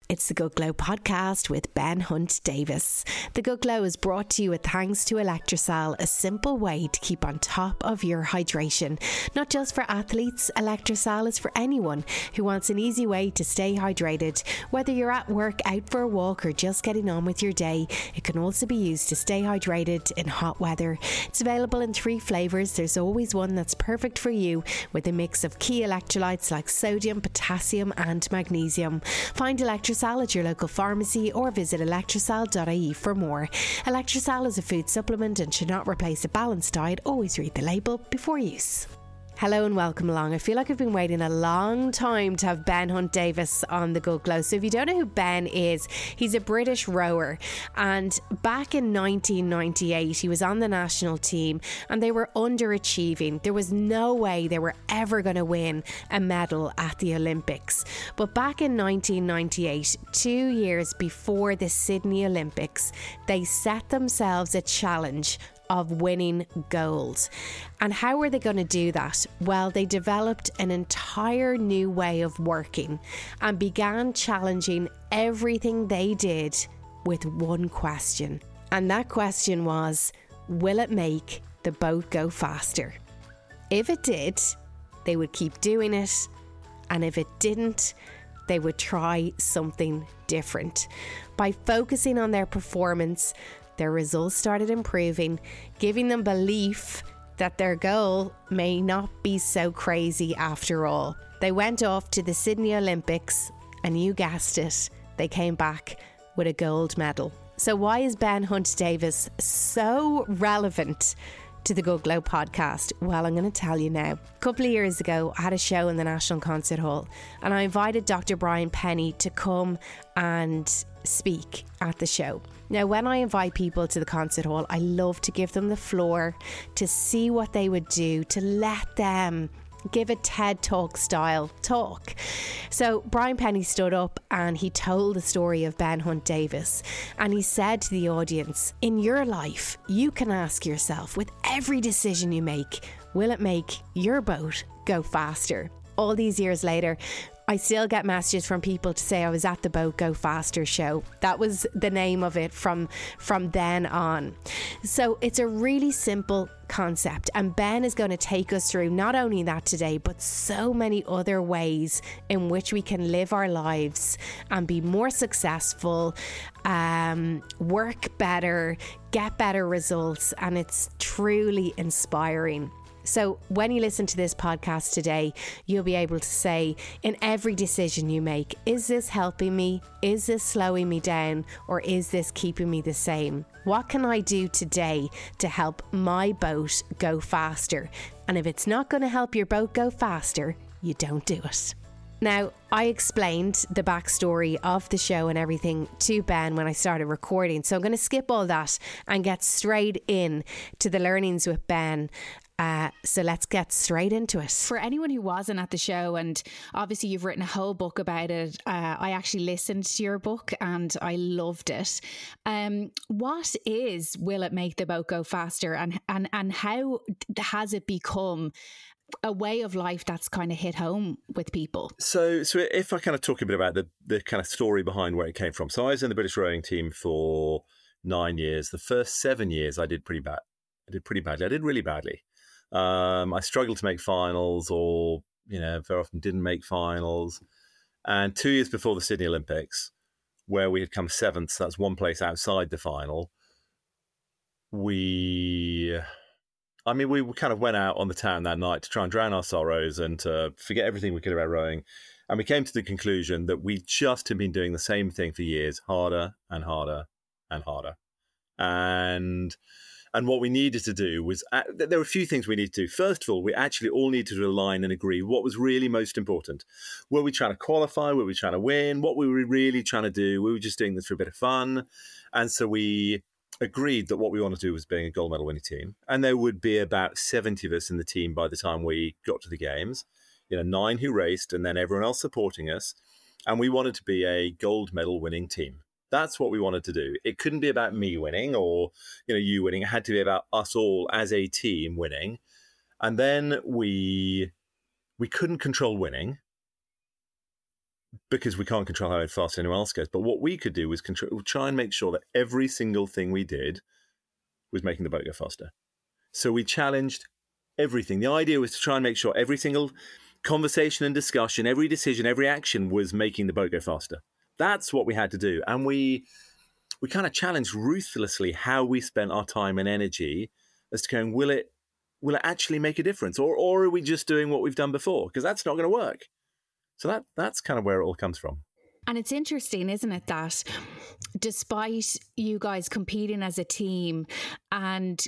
It's the Good Glow podcast with Ben Hunt Davis. The Good Glow is brought to you with thanks to Electrosal, a simple way to keep on top of your hydration. Not just for athletes, Electrosal is for anyone who wants an easy way to stay hydrated. Whether you're at work, out for a walk, or just getting on with your day, it can also be used to stay hydrated in hot weather. It's available in 3 flavours. There's always one that's perfect for you, with a mix of key electrolytes like sodium, potassium and magnesium. Find Electrosal at your local pharmacy or visit electrosal.ie for more. Electrosal is a food supplement and should not replace a balanced diet. Always read the label before use. Hello and welcome along. I feel like I've been waiting a long time to have Ben Hunt Davis on the Good Glow. So if you don't know who Ben is, he's a British rower, and back in 1998 he was on the national team and they were underachieving. There was no way they were ever going to win a medal at the Olympics. But back in 1998, 2 years before the Sydney Olympics, they set themselves a challenge of winning gold. And how were they going to do that? Well, they developed an entire new way of working and began challenging everything they did with one question. And that question was, will it make the boat go faster? If it did, they would keep doing it. And if it didn't, they would try something different. By focusing on their performance, their results started improving, giving them belief that their goal may not be so crazy after all. They went off to the Sydney Olympics, and you guessed it, they came back with a gold medal. So why is Ben Hunt Davis so relevant to the Good Glow podcast? Well, I'm going to tell you now. A couple of years ago, I had a show in the National Concert Hall, and I invited Dr. Brian Penny to come and speak at the show. Now, when I invite people to the concert hall, I love to give them the floor to see what they would do, to let them give a TED Talk style talk. So Brian Penny stood up and he told the story of Ben Hunt Davis, and he said to the audience, in your life, you can ask yourself, with every decision you make, will it make your boat go faster? All these years later, I still get messages from people to say I was at the Boat Go Faster show. That was the name of it from then on. So it's a really simple concept, and Ben is going to take us through not only that today, but so many other ways in which we can live our lives and be more successful, work better, get better results, and it's truly inspiring. So when you listen to this podcast today, you'll be able to say, in every decision you make, is this helping me? Is this slowing me down? Or is this keeping me the same? What can I do today to help my boat go faster? And if it's not going to help your boat go faster, you don't do it. Now, I explained the backstory of the show and everything to Ben when I started recording. So I'm going to skip all that and get straight in to the learnings with Ben. So let's get straight into it. For anyone who wasn't at the show, and obviously you've written a whole book about it, I actually listened to your book and I loved it. What is Will It Make the Boat Go Faster, and how has it become a way of life that's kind of hit home with people? So if I kind of talk a bit about the kind of story behind where it came from. So I was in the British rowing team for 9 years. The first 7 years I did pretty bad. I did pretty badly. I did really badly. I struggled to make finals, or, very often didn't make finals. And 2 years before the Sydney Olympics, where we had come 7th, so that's one place outside the final, we kind of went out on the town that night to try and drown our sorrows and to forget everything we could about rowing. And we came to the conclusion that we just had been doing the same thing for years, harder and harder and harder. And what we needed to do was, there were a few things we needed to do. First of all, we actually all needed to align and agree what was really most important. Were we trying to qualify? Were we trying to win? What were we really trying to do? We were just doing this for a bit of fun. And so we agreed that what we wanted to do was being a gold medal winning team. And there would be about 70 of us in the team by the time we got to the games. 9 who raced and then everyone else supporting us. And we wanted to be a gold medal winning team. That's what we wanted to do. It couldn't be about me winning or, you winning. It had to be about us all as a team winning. And then we couldn't control winning. because we can't control how fast anyone else goes. But what we could do was try and make sure that every single thing we did was making the boat go faster. So we challenged everything. The idea was to try and make sure every single conversation and discussion, every decision, every action was making the boat go faster. That's what we had to do. And we kind of challenged ruthlessly how we spent our time and energy as to going, will it actually make a difference? Or are we just doing what we've done before? Because that's not going to work. So that's kind of where it all comes from. And it's interesting, isn't it, that despite you guys competing as a team and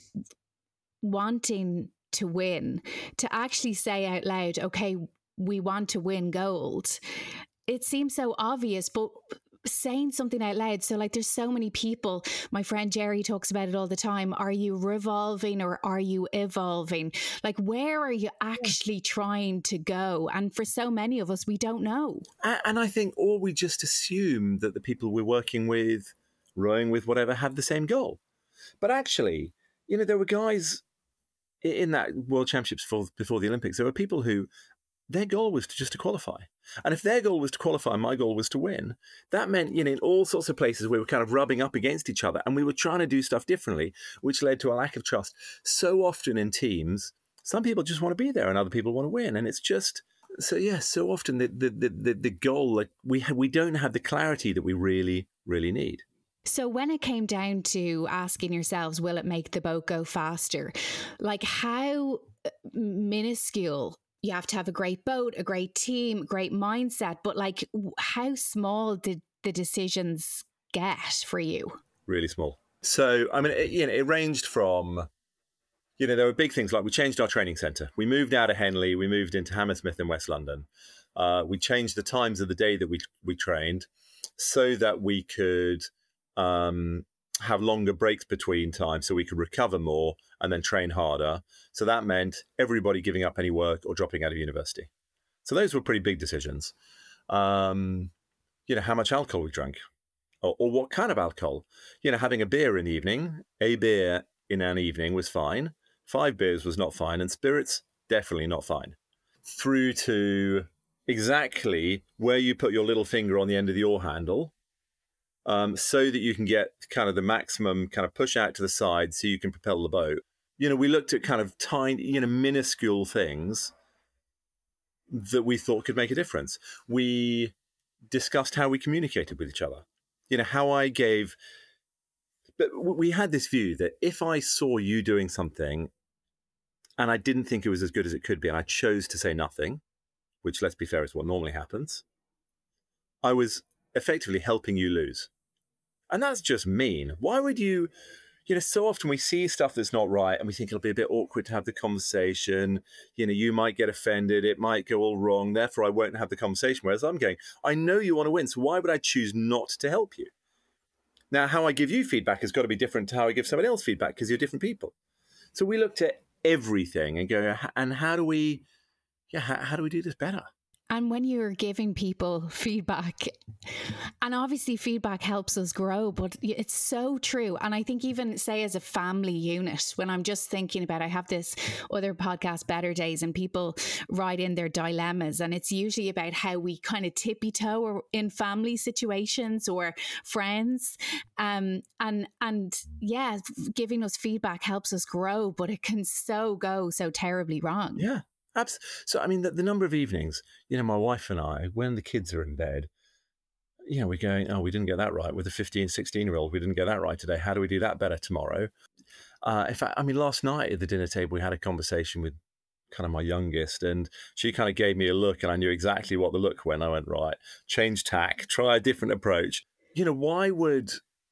wanting to win, to actually say out loud, okay, we want to win gold, it seems so obvious, but saying something out loud. So like, there's so many people, my friend Jerry talks about it all the time. Are you revolving or are you evolving? Like, where are you actually trying to go? And for so many of us, we don't know. And I think, or we just assume that the people we're working with, rowing with, whatever, have the same goal. But actually, there were guys in that World Championships before the Olympics, there were people who their goal was just to qualify. And if their goal was to qualify, my goal was to win. That meant, in all sorts of places we were kind of rubbing up against each other and we were trying to do stuff differently, which led to a lack of trust. So often in teams, some people just want to be there and other people want to win. And it's just, so often the goal, like we don't have the clarity that we really, really need. So when it came down to asking yourselves, will it make the boat go faster? Like, how minuscule? You have to have a great boat, a great team, great mindset. But like, how small did the decisions get for you? Really small. So, I mean, it ranged from, there were big things like we changed our training centre. We moved out of Henley. We moved into Hammersmith in West London. We changed the times of the day that we trained so that we could have longer breaks between times so we could recover more and then train harder. So that meant everybody giving up any work or dropping out of university. So those were pretty big decisions. How much alcohol we drank or what kind of alcohol. Having a beer in the evening, a beer in an evening was fine. 5 beers was not fine. And spirits, definitely not fine. Through to exactly where you put your little finger on the end of the oar handle, so that you can get kind of the maximum kind of push out to the side so you can propel the boat. We looked at kind of tiny, minuscule things that we thought could make a difference. We discussed how we communicated with each other. But we had this view that if I saw you doing something and I didn't think it was as good as it could be and I chose to say nothing, which, let's be fair, is what normally happens, I was effectively helping you lose. And that's just mean. Why would you, so often we see stuff that's not right and we think it'll be a bit awkward to have the conversation. You might get offended. It might go all wrong. Therefore, I won't have the conversation. Whereas I'm going, I know you want to win. So why would I choose not to help you? Now, how I give you feedback has got to be different to how I give somebody else feedback because you're different people. So we looked at everything and go, and how do we do this better? And when you're giving people feedback, and obviously feedback helps us grow, but it's so true. And I think even say as a family unit, when I'm just thinking about, I have this other podcast, Better Days, and people write in their dilemmas. And it's usually about how we kind of tippy toe in family situations or friends. And yeah, giving us feedback helps us grow, but it can go so terribly wrong. Yeah. So, I mean, the number of evenings, my wife and I, when the kids are in bed, we're going, oh, we didn't get that right with a 15, 16-year-old. We didn't get that right today. How do we do that better tomorrow? In fact, I mean, last night at the dinner table, we had a conversation with kind of my youngest, and she kind of gave me a look, and I knew exactly what the look went. I went, right, change tack, try a different approach. Why would,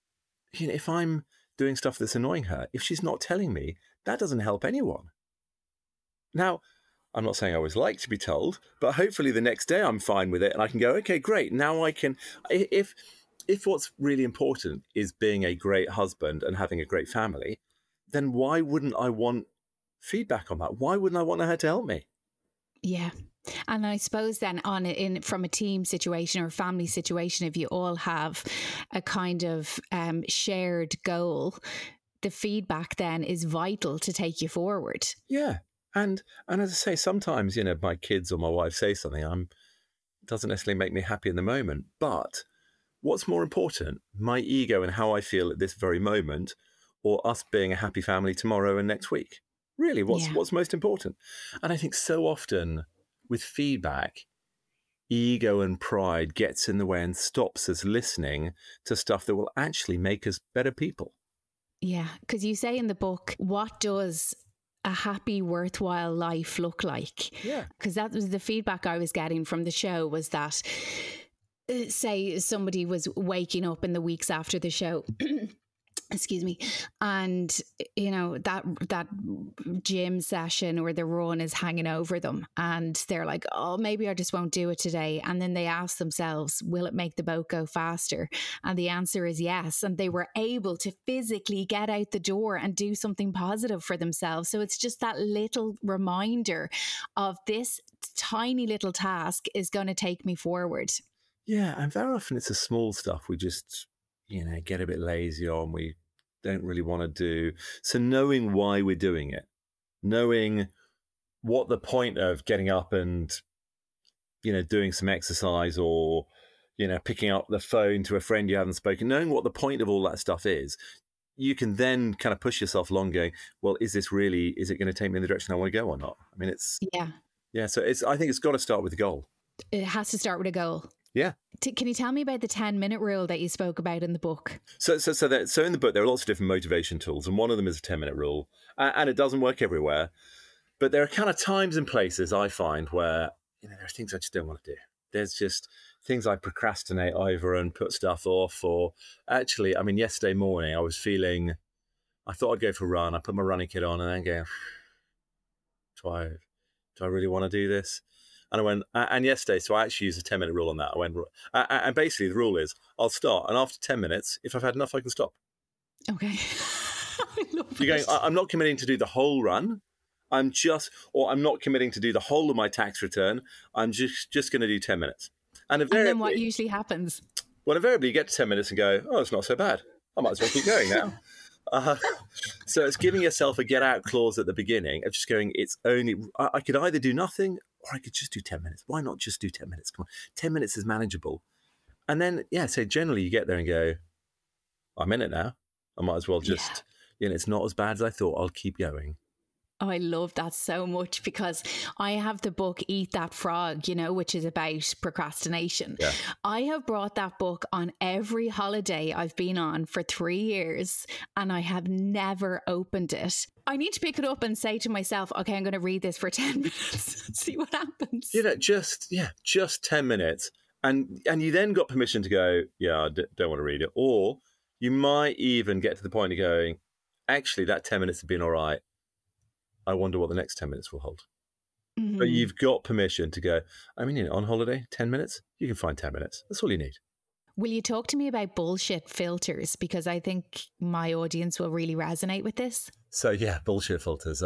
if I'm doing stuff that's annoying her, if she's not telling me, that doesn't help anyone. Now, I'm not saying I always like to be told, but hopefully the next day I'm fine with it and I can go, okay, great. Now I can, if what's really important is being a great husband and having a great family, then why wouldn't I want feedback on that? Why wouldn't I want her to help me? Yeah. And I suppose then from a team situation or family situation, if you all have a kind of shared goal, the feedback then is vital to take you forward. Yeah. And as I say, sometimes, my kids or my wife say something, doesn't necessarily make me happy in the moment. But what's more important, my ego and how I feel at this very moment, or us being a happy family tomorrow and next week? Really, what's most important? And I think so often with feedback, ego and pride gets in the way and stops us listening to stuff that will actually make us better people. Yeah, because you say in the book, what does a happy, worthwhile life look like? Yeah. Because that was the feedback I was getting from the show, was that, say somebody was waking up in the weeks after the show excuse me, and that gym session or the run is hanging over them, and they're like, oh, maybe I just won't do it today. And then they ask themselves, will it make the boat go faster? And the answer is yes. And they were able to physically get out the door and do something positive for themselves. So it's just that little reminder of this tiny little task is going to take me forward. Yeah, and very often it's the small stuff we just get a bit lazy on, we don't really want to do. So knowing why we're doing it, knowing what the point of getting up and, doing some exercise, or, picking up the phone to a friend you haven't spoken, knowing what the point of all that stuff is, you can then kind of push yourself along going, well, is it going to take me in the direction I want to go or not? I mean, so I think it's got to start with a goal. It has to start with a goal. Yeah. Can you tell me about the 10-minute rule that you spoke about in the book? So in the book, there are lots of different motivation tools, and one of them is a 10-minute rule, and it doesn't work everywhere. But there are kind of times and places I find where, there are things I just don't want to do. There's just things I procrastinate over and put stuff off. Or actually, yesterday morning, I thought I'd go for a run. I put my running kit on and then go, do I really want to do this? And I went, and yesterday, so I actually used a 10-minute rule on that. I went, and basically the rule is I'll start, and after 10 minutes, if I've had enough, I can stop. Okay. I love You're going, I'm not committing to do the whole run. I'm not committing to do the whole of my tax return. I'm just going to do 10 minutes. And then what usually happens? Well, invariably you get to 10 minutes and go, oh, it's not so bad. I might as well keep going now. So it's giving yourself a get out clause at the beginning of just going, I could either do nothing or I could just do 10 minutes. Why not just do 10 minutes? Come on. 10 minutes is manageable. And then, so generally you get there and go, I'm in it now. I might as well just, it's not as bad as I thought. I'll keep going. Oh, I love that so much, because I have the book Eat That Frog, which is about procrastination. Yeah. I have brought that book on every holiday I've been on for 3 years, and I have never opened it. I need to pick it up and say to myself, okay, I'm going to read this for 10 minutes and see what happens. Just 10 minutes. And you then got permission to go, I don't want to read it. Or you might even get to the point of going, actually, that 10 minutes has been all right. I wonder what the next 10 minutes will hold. Mm-hmm. But you've got permission to go, on holiday, 10 minutes, you can find 10 minutes. That's all you need. Will you talk to me about bullshit filters? Because I think my audience will really resonate with this. So, bullshit filters.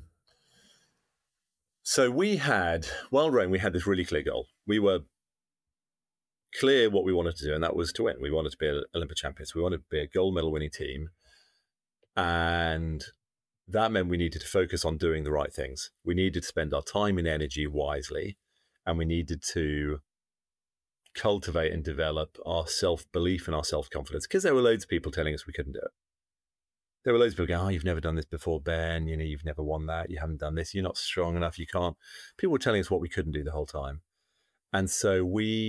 So we had this really clear goal. We were clear what we wanted to do, and that was to win. We wanted to be Olympic champions. We wanted to be a gold medal winning team. And that meant we needed to focus on doing the right things. We needed to spend our time and energy wisely, and we needed to cultivate and develop our self-belief and our self-confidence, because there were loads of people telling us we couldn't do it. There were loads of people going, you've never done this before, Ben, you've never won that, you haven't done this, you're not strong enough, you can't. People were telling us what we couldn't do the whole time. And so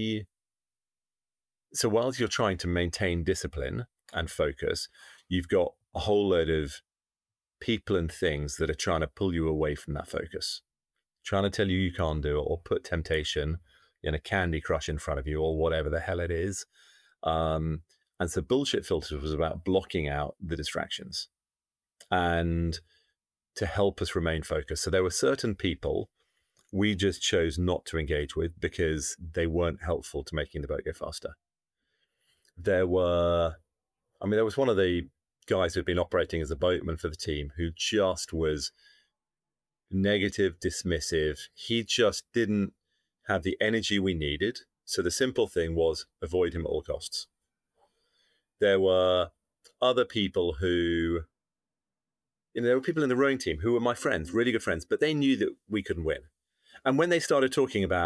whilst you're trying to maintain discipline and focus, you've got a whole load of people and things that are trying to pull you away from that focus, trying to tell you can't do it, or put temptation in a Candy Crush in front of you, or whatever the hell it is. And so bullshit filters was about blocking out the distractions and to help us remain focused. So there were certain people we just chose not to engage with because they weren't helpful to making the boat go faster. There was one of the guys who'd been operating as a boatman for the team who just was negative, dismissive. He just didn't have the energy we needed. So the simple thing was avoid him at all costs. There were other people who, there were people in the rowing team who were my friends, really good friends, but they knew that we couldn't win. And when they started talking about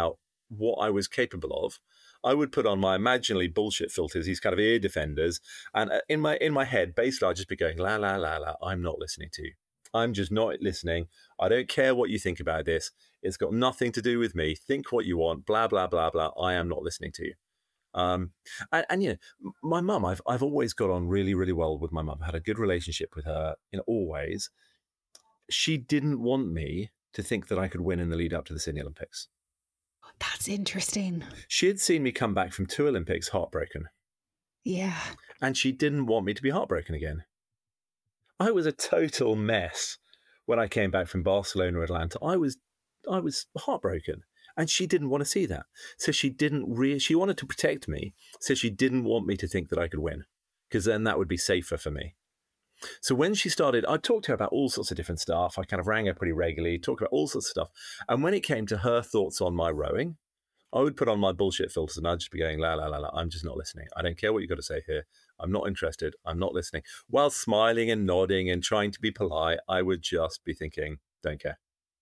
what I was capable of, I would put on my imaginary bullshit filters, these kind of ear defenders, and in my head, basically, I'd just be going, la, la, la, la, I'm not listening to you. I'm just not listening. I don't care what you think about this. It's got nothing to do with me. Think what you want, blah, blah, blah, blah. I am not listening to you. And you know, my mum, I've always got on really, really well with my mum. I had a good relationship with her, you know, always. She didn't want me to think that I could win in the lead up to the Sydney Olympics. That's interesting. She had seen me come back from 2 Olympics heartbroken. Yeah. And she didn't want me to be heartbroken again. I was a total mess when I came back from Barcelona or Atlanta. I was heartbroken. And she didn't want to see that. So she she wanted to protect me. So she didn't want me to think that I could win, because then that would be safer for me. So when she started, I talked to her about all sorts of different stuff. I kind of rang her pretty regularly, talked about all sorts of stuff. And when it came to her thoughts on my rowing, I would put on my bullshit filters and I'd just be going, la, la, la, la, I'm just not listening. I don't care what you've got to say here. I'm not interested. I'm not listening. While smiling and nodding and trying to be polite, I would just be thinking, don't care.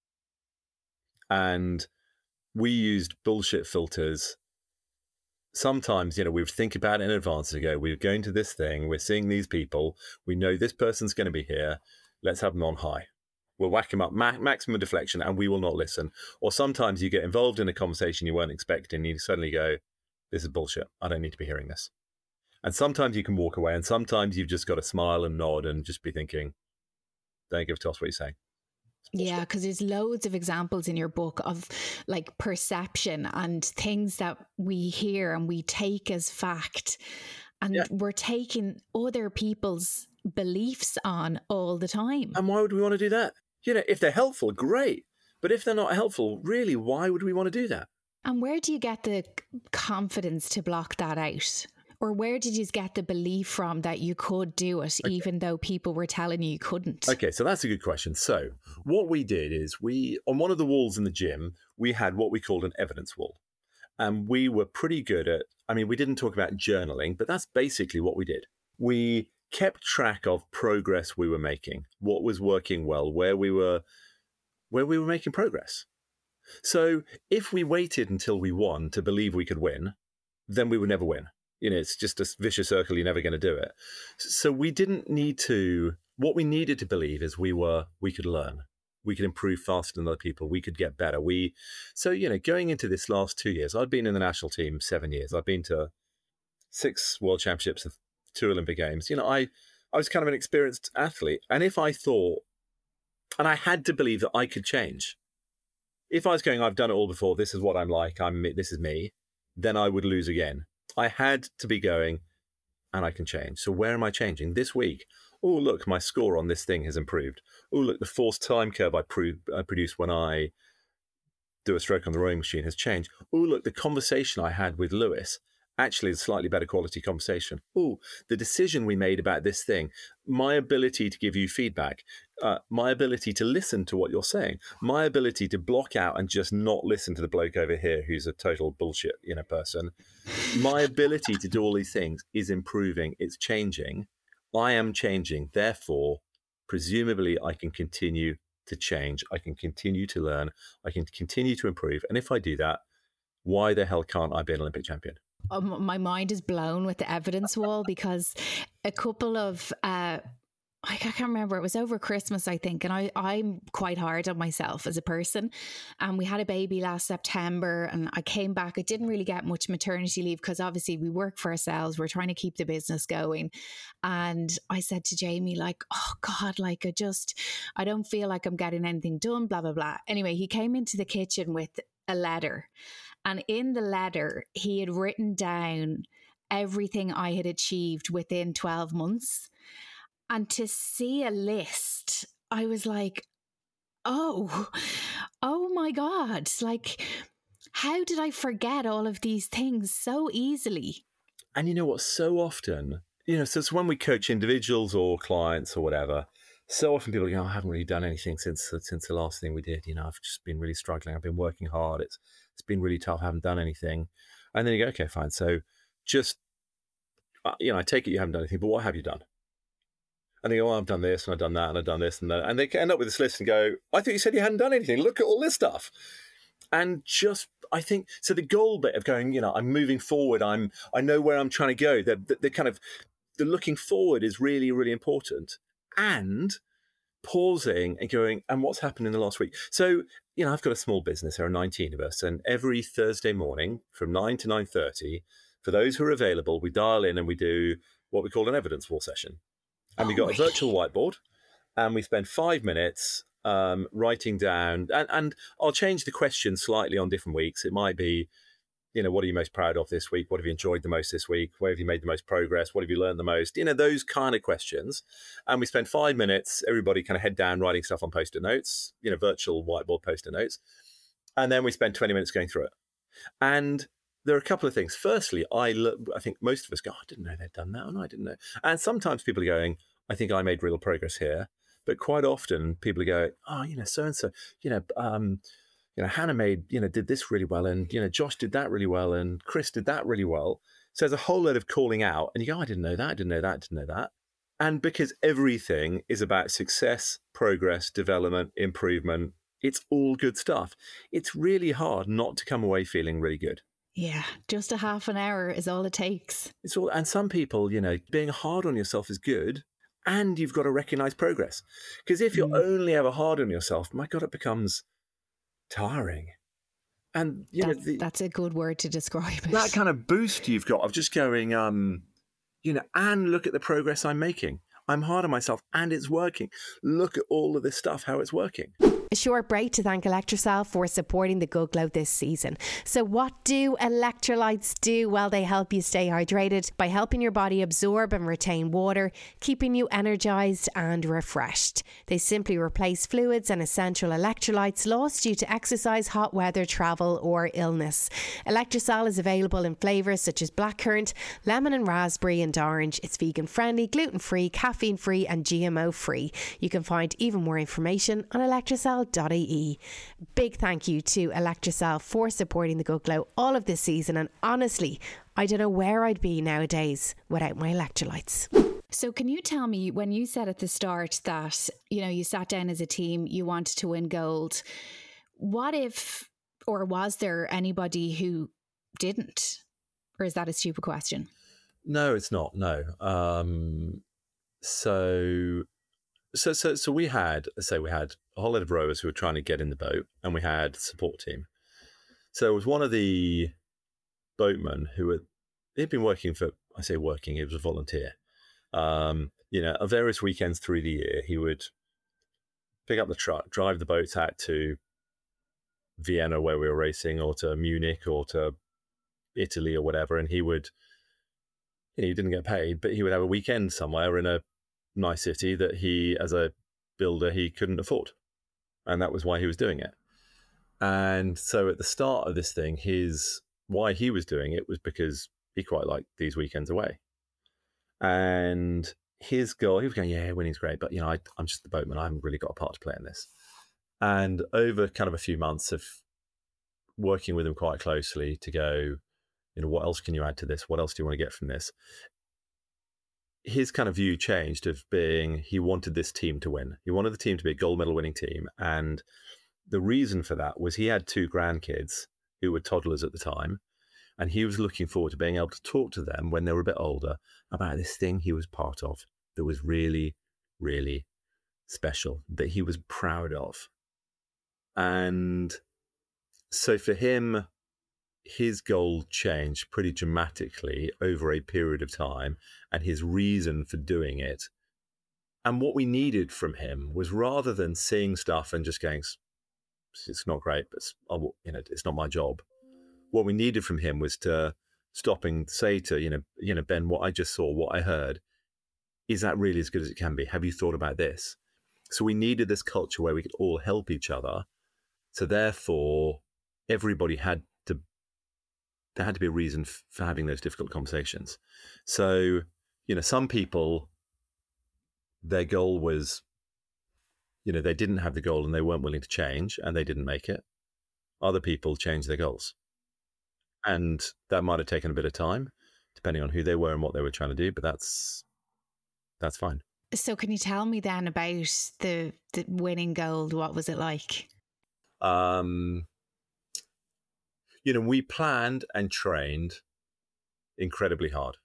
And we used bullshit filters. Sometimes, you know, we would think about it in advance and go, we're going to this thing, we're seeing these people, we know this person's going to be here, let's have them on high. We'll whack them up, maximum deflection, and we will not listen. Or sometimes you get involved in a conversation you weren't expecting, you suddenly go, this is bullshit, I don't need to be hearing this. And sometimes you can walk away, and sometimes you've just got to smile and nod and just be thinking, don't give a toss what you're saying. Yeah, because there's loads of examples in your book of like perception and things that we hear and we take as fact, and we're taking other people's beliefs on all the time. And why would we want to do that? You know, if they're helpful, great. But if they're not helpful, really, why would we want to do that? And where do you get the confidence to block that out? Or where did you get the belief from that you could do it, even though people were telling you couldn't? Okay, so that's a good question. So what we did is on one of the walls in the gym, we had what we called an evidence wall. And we were pretty good at, I mean, we didn't talk about journaling, but that's basically what we did. We kept track of progress we were making, what was working well, where we were making progress. So if we waited until we won to believe we could win, then we would never win. You know, it's just a vicious circle. You're never going to do it. So we didn't need to, what we needed to believe is we could learn. We could improve faster than other people. We could get better. So, you know, going into this last 2 years, I'd been in the national team 7 years. I've been to 6 World Championships, 2 Olympic Games. You know, I was kind of an experienced athlete. And if I thought, and I had to believe that I could change. If I was going, I've done it all before, this is what I'm like, this is me, then I would lose again. I had to be going, and I can change. So where am I changing? This week, oh, look, my score on this thing has improved. Oh, look, the forced time curve I produce when I do a stroke on the rowing machine has changed. Oh, look, the conversation I had with Lewis actually is a slightly better quality conversation. Oh, the decision we made about this thing, my ability to give you feedback, my ability to listen to what you're saying, my ability to block out and just not listen to the bloke over here who's a total bullshit, you know, person. My ability to do all these things is improving. It's changing. I am changing. Therefore, presumably, I can continue to change. I can continue to learn. I can continue to improve. And if I do that, why the hell can't I be an Olympic champion? My mind is blown with the evidence wall, because a couple of I can't remember, it was over Christmas, I think, and I'm quite hard on myself as a person, and we had a baby last September, and I came back. I didn't really get much maternity leave because obviously we work for ourselves, we're trying to keep the business going, and I said to Jamie, like, oh God, like I don't feel like I'm getting anything done, blah blah blah. Anyway, he came into the kitchen with a letter, and in the letter he had written down everything I had achieved within 12 months. And to see a list, I was like, oh my God, like, how did I forget all of these things so easily? And you know what, so often, you know, so it's when we coach individuals or clients or whatever, so often people go, I haven't really done anything since the last thing we did. You know, I've just been really struggling. I've been working hard. It's been really tough. I haven't done anything. And then you go, okay, fine. So just, you know, I take it you haven't done anything, but what have you done? And they go, oh, I've done this and I've done that and I've done this and that. And they end up with this list and go, I thought you said you hadn't done anything. Look at all this stuff. And just, I think, so the goal bit of going, I'm moving forward, I know where I'm trying to go. The looking forward is really, really important. And pausing and going, and what's happened in the last week? So, I've got a small business. There are 19 of us. And every Thursday morning from 9 to 9:30, for those who are available, we dial in and we do what we call an evidence wall session. And we've got a virtual whiteboard and we spend 5 minutes writing down, and I'll change the question slightly on different weeks. It might be, what are you most proud of this week? What have you enjoyed the most this week? Where have you made the most progress? What have you learned the most? Those kind of questions. And we spend 5 minutes, everybody kind of head down writing stuff on Post-it notes, virtual whiteboard Post-it notes. And then we spend 20 minutes going through it. And there are a couple of things. Firstly, I think most of us go, I didn't know they'd done that, and I didn't know. And sometimes people are going, I think I made real progress here. But quite often people go, so-and-so, Hannah did this really well, and, Josh did that really well, and Chris did that really well. So there's a whole load of calling out, and you go, I didn't know that, I didn't know that, I didn't know that. And because everything is about success, progress, development, improvement, it's all good stuff. It's really hard not to come away feeling really good. Yeah, just a half an hour is all it takes. And some people, being hard on yourself is good, and you've got to recognize progress. Because if you're only ever hard on yourself, my God, it becomes tiring. And that's a good word to describe it. That kind of boost you've got of just going, and look at the progress I'm making. I'm hard on myself and it's working. Look at all of this stuff, how it's working. A short break to thank Electrocell for supporting the Good Glow this season. So what do electrolytes do? Well, they help you stay hydrated by helping your body absorb and retain water, keeping you energised and refreshed. They simply replace fluids and essential electrolytes lost due to exercise, hot weather, travel or illness. Electrocell is available in flavours such as blackcurrant, lemon and raspberry and orange. It's vegan friendly, gluten-free, caffeine-free and GMO-free. You can find even more information on electrocell.ie. Big thank you to Electrocell for supporting the Good Glow all of this season, and honestly, I don't know where I'd be nowadays without my electrolytes. So can you tell me, when you said at the start that, you sat down as a team, you wanted to win gold, what if, or was there anybody who didn't? Or is that a stupid question? No, it's not. No. So we had a whole lot of rowers who were trying to get in the boat, and we had a support team. So it was one of the boatmen he'd been working for, I say working, he was a volunteer. On various weekends through the year, he would pick up the truck, drive the boats out to Vienna where we were racing, or to Munich, or to Italy or whatever. And he didn't get paid, but he would have a weekend somewhere in a nice city that he, as a builder, he couldn't afford. And that was why he was doing it. And so at the start of this thing, why he was doing it was because he quite liked these weekends away. And his goal, he was going, yeah, winning's great, but I'm just the boatman. I haven't really got a part to play in this. And over kind of a few months of working with him quite closely to go, what else can you add to this? What else do you want to get from this? His kind of view changed of being, he wanted this team to win. He wanted the team to be a gold medal winning team. And the reason for that was he had 2 grandkids who were toddlers at the time. And he was looking forward to being able to talk to them when they were a bit older about this thing he was part of that was really, really special, that he was proud of. And so for him, his goal changed pretty dramatically over a period of time, and his reason for doing it. And what we needed from him was, rather than seeing stuff and just going, it's not great, but it's not my job. What we needed from him was to stop and say to, Ben, what I just saw, what I heard, is that really as good as it can be? Have you thought about this? So we needed this culture where we could all help each other. So therefore, everybody there had to be a reason for having those difficult conversations. So, some people, their goal was, they didn't have the goal and they weren't willing to change and they didn't make it. Other people changed their goals. And that might have taken a bit of time, depending on who they were and what they were trying to do, but that's fine. So can you tell me then about the winning gold? What was it like? We planned and trained incredibly hard.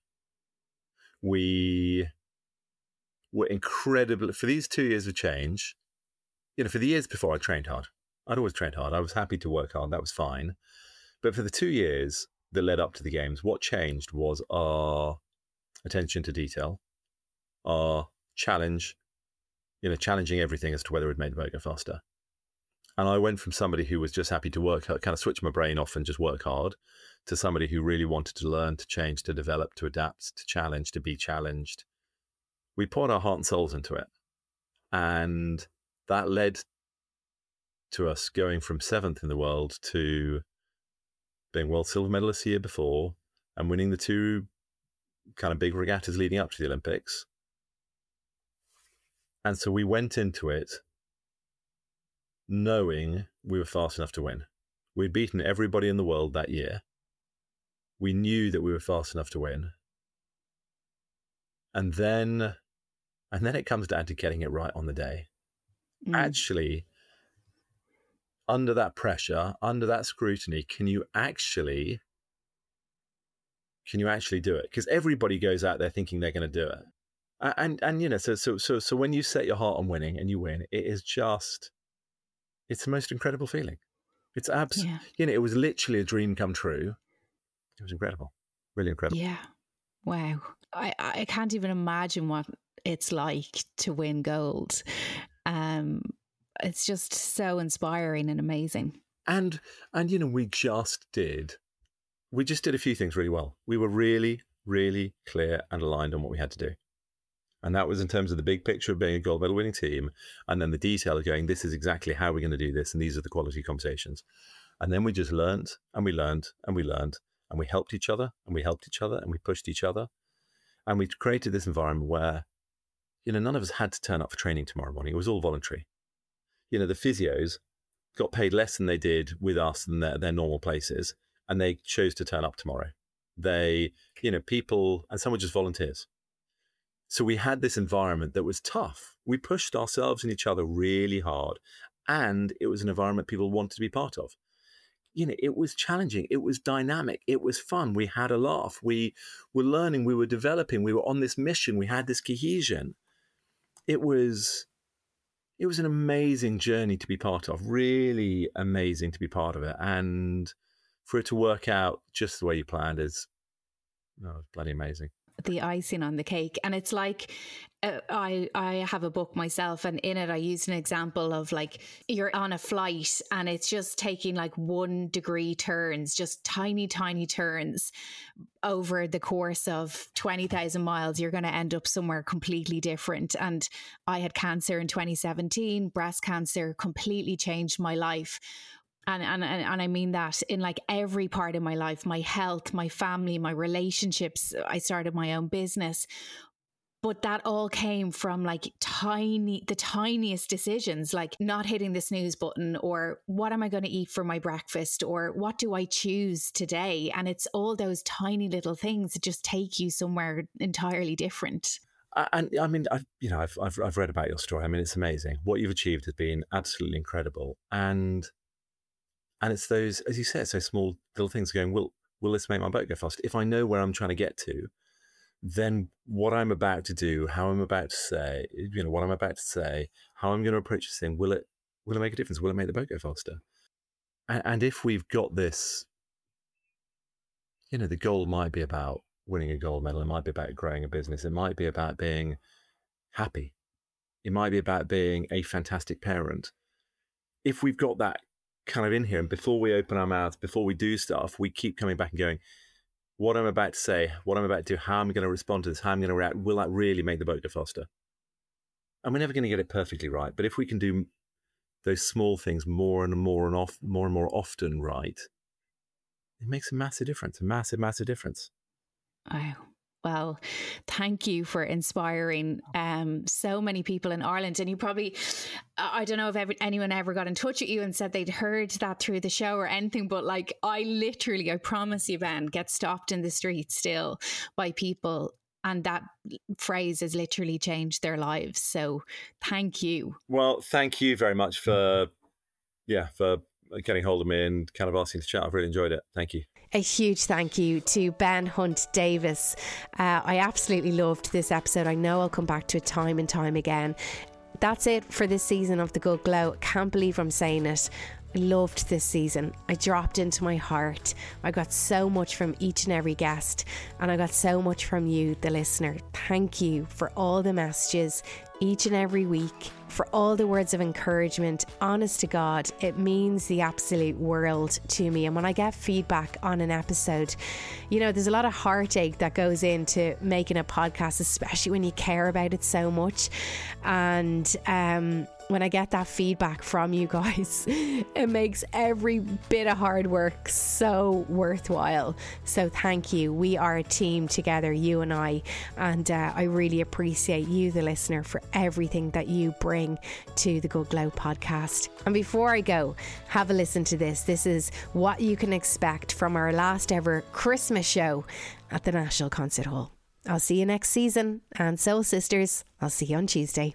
We were incredible for these 2 years of change. For the years before, I trained hard. I'd always trained hard. I was happy to work hard. That was fine. But for the 2 years that led up to the games, what changed was our attention to detail, our challenge, challenging everything as to whether it made the boat go faster. And I went from somebody who was just happy to work, kind of switch my brain off and just work hard, to somebody who really wanted to learn, to change, to develop, to adapt, to challenge, to be challenged. We poured our heart and souls into it. And that led to us going from 7th in the world to being world silver medalists the year before and winning the 2 kind of big regattas leading up to the Olympics. And so we went into it knowing we were fast enough to win. We'd beaten everybody in the world that year. We knew that we were fast enough to win. And then it comes down to getting it right on the day. Actually, under that pressure, under that scrutiny, can you actually do it? Because everybody goes out there thinking they're going to do it. And so when you set your heart on winning and you win, it's the most incredible feeling. It's it was literally a dream come true. It was incredible, really incredible. Yeah, wow. I can't even imagine what it's like to win gold. It's just so inspiring and amazing. And we just did a few things really well. We were really, really clear and aligned on what we had to do. And that was in terms of the big picture of being a gold medal winning team, and then the detail of going, this is exactly how we're going to do this, and these are the quality conversations. And then we just learned, and we learned, and we learned, and we helped each other, and we helped each other, and we pushed each other. And we created this environment where, none of us had to turn up for training tomorrow morning. It was all voluntary. The physios got paid less than they did with us than their normal places, and they chose to turn up tomorrow. They, people, and some were just volunteers. So we had this environment that was tough. We pushed ourselves and each other really hard, and it was an environment people wanted to be part of. It was challenging. It was dynamic. It was fun. We had a laugh. We were learning. We were developing. We were on this mission. We had this cohesion. It was an amazing journey to be part of, really amazing to be part of it. And for it to work out just the way you planned is bloody amazing. The icing on the cake. And it's like, I have a book myself, and in it I use an example of like you're on a flight and it's just taking like 1 degree turns, just tiny turns over the course of 20,000 miles. You're going to end up somewhere completely different. And I had cancer in 2017. Breast cancer completely changed my life. And I mean that in like every part of my life, my health, my family, my relationships. I started my own business. But that all came from like the tiniest decisions, like not hitting the snooze button, or what am I going to eat for my breakfast, or what do I choose today? And it's all those tiny little things that just take you somewhere entirely different. And I mean, I've read about your story. I mean, it's amazing. What you've achieved has been absolutely incredible. And it's those, as you said, so small little things going, will this make my boat go faster? If I know where I'm trying to get to, then what I'm about to do, how I'm about to say, what I'm about to say, how I'm going to approach this thing, will it make a difference? Will it make the boat go faster? And if we've got this, the goal might be about winning a gold medal. It might be about growing a business. It might be about being happy. It might be about being a fantastic parent. If we've got that kind of in here, and before we open our mouths, before we do stuff, we keep coming back and going, what I'm about to say, what I'm about to do, how I'm going to respond to this, how I'm going to react, will that really make the boat go faster? And we're never going to get it perfectly right, but if we can do those small things more and more often right, it makes a massive difference, massive difference. Oh, well, thank you for inspiring so many people in Ireland. And you probably, I don't know if anyone ever got in touch with you and said they'd heard that through the show or anything, but like I promise you, Ben, get stopped in the street still by people, and that phrase has literally changed their lives. So thank you. Well, thank you very much for getting hold of me and kind of asking to chat. I've really enjoyed it. Thank you. A huge thank you to Ben Hunt Davis. I absolutely loved this episode. I know I'll come back to it time and time again. That's it for this season of The Good Glow. Can't believe I'm saying it. I loved this season. I dropped into my heart. I got so much from each and every guest, and I got so much from you, the listener. Thank you for all the messages each and every week, for all the words of encouragement. Honest to God, it means the absolute world to me. And when I get feedback on an episode, you know, there's a lot of heartache that goes into making a podcast, especially when you care about it so much. And when I get that feedback from you guys, it makes every bit of hard work so worthwhile. So thank you. We are a team together, you and I really appreciate you, the listener, for everything that you bring to the Good Glow podcast. And before I go, have a listen to this. This is what you can expect from our last ever Christmas show at the National Concert Hall. I'll see you next season, and Soul Sisters, I'll see you on Tuesday.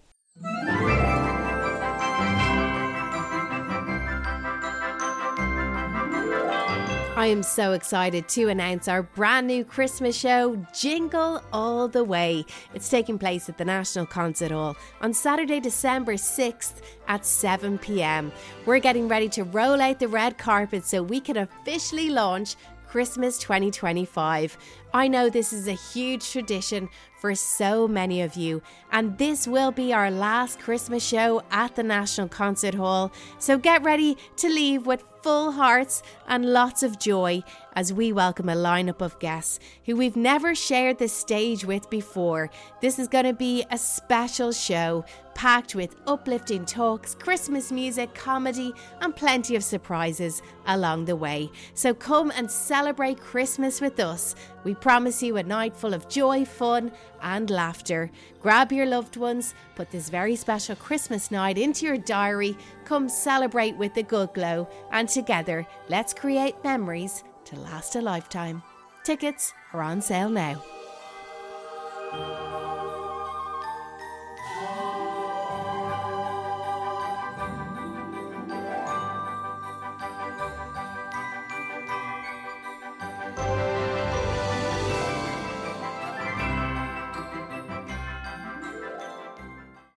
I am so excited to announce our brand new Christmas show, Jingle All the Way. It's taking place at the National Concert Hall on Saturday, December 6th at 7 p.m. We're getting ready to roll out the red carpet so we can officially launch Christmas 2025. I know this is a huge tradition for so many of you, and this will be our last Christmas show at the National Concert Hall. So get ready to leave with full hearts and lots of joy as we welcome a lineup of guests who we've never shared the stage with before. This is going to be a special show packed with uplifting talks, Christmas music, comedy, and plenty of surprises along the way. So come and celebrate Christmas with us. We promise you a night full of joy, fun, and laughter. Grab your loved ones, put this very special Christmas night into your diary, come celebrate with the Good Glow, and together, let's create memories to last a lifetime. Tickets are on sale now.